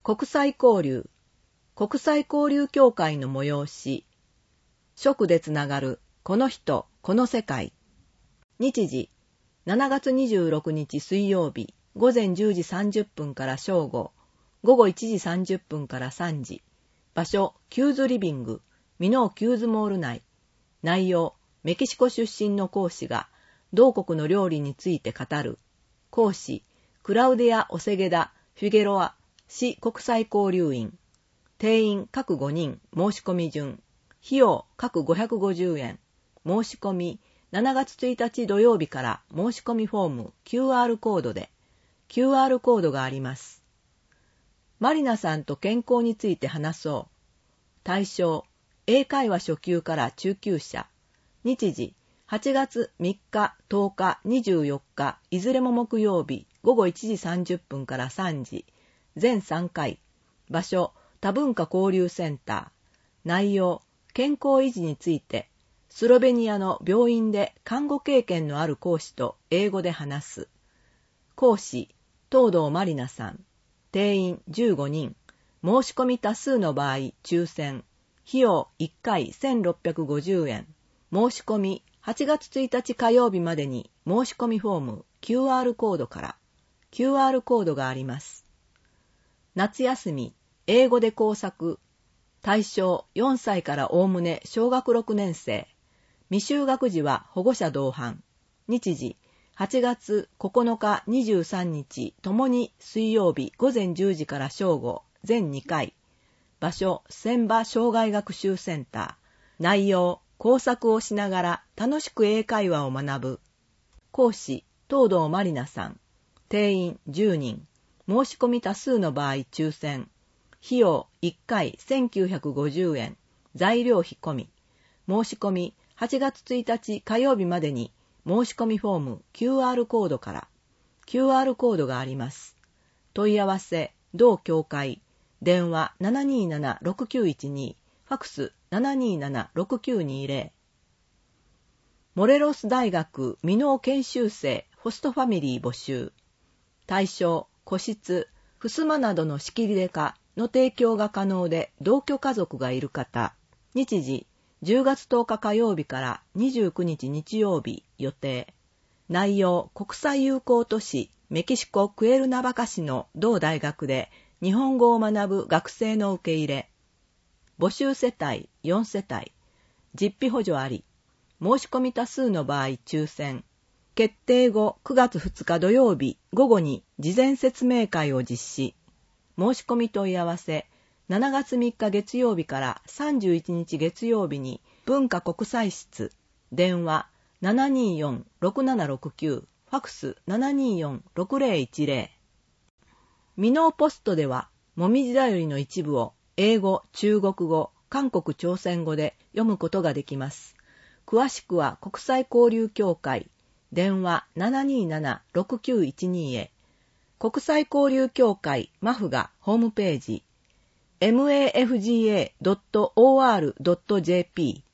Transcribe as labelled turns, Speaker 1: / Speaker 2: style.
Speaker 1: 国際交流協会の催し、食でつながるこの人、この世界。日時、7月26日水曜日、午前10時30分から正午、午後1時30分から3時。場所、キューズリビング、ミノーキューズモール内。内容、メキシコ出身の講師が、同国の料理について語る。講師、クラウディア・オセゲダ・フィゲロア、市国際交流員。定員各5人、申し込み順。費用各550円。申し込み、7月1日土曜日から申し込みフォーム QR コードで、QR コードがあります。マリナさんと健康について話そう。対象、英会話初級から中級者。日時、8月3日、10日、24日、いずれも木曜日、午後1時30分から3時。全3回。場所、多文化交流センター。内容、健康維持について、スロベニアの病院で看護経験のある講師と英語で話す。講師、東堂マリナさん。定員15人。申し込み多数の場合、抽選。費用1回1650円。申し込み8月1日火曜日までに申し込みフォーム QR コードから QR コードがあります。夏休み、英語で工作。対象4歳からおおむね小学6年生。未就学児は保護者同伴。日時、8月9日23日ともに水曜日午前10時から正午、全2回。場所、千葉障害学習センター。内容、工作をしながら楽しく英会話を学ぶ。講師、東堂マリナさん。定員10人。申し込み多数の場合抽選。費用1回1950円。材料費込み。申し込み8月1日火曜日までに申し込みフォーム QR コードから QR コードがあります。問い合わせ、同協会。電話 727-6912。ファクス 727-6920。モレロス大学未納研修生ホストファミリー募集。対象、個室、襖などの仕切りでかの提供が可能で同居家族がいる方。日時、10月10日火曜日から29日日曜日予定。内容、国際友好都市メキシコクエルナバカ市の同大学で日本語を学ぶ学生の受け入れ。募集世帯4世帯。実費補助あり。申し込み多数の場合抽選。決定後9月2日土曜日午後に事前説明会を実施。申し込み問い合わせ。7月3日月曜日から31日月曜日に文化国際室。電話 724-6769。ファクス 724-6010。ミノーポストでは、もみじだよりの一部を英語、中国語、韓国朝鮮語で読むことができます。詳しくは国際交流協会。電話 727-6912 へ。国際交流協会マフがホームページ。mafga.or.jp